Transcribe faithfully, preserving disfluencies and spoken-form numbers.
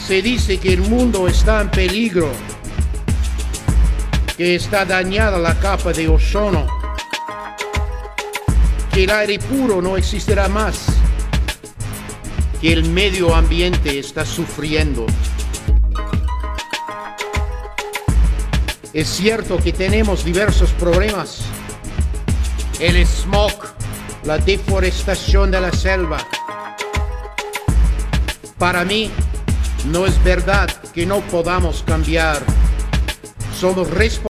Se dice que el mundo está en peligro, que está dañada la capa de ozono, que el aire puro no existirá más, que el medio ambiente está sufriendo. Es cierto que tenemos diversos problemas: el smog, la deforestación de la selva. Para mí, no es verdad que no podamos cambiar. Somos responsables.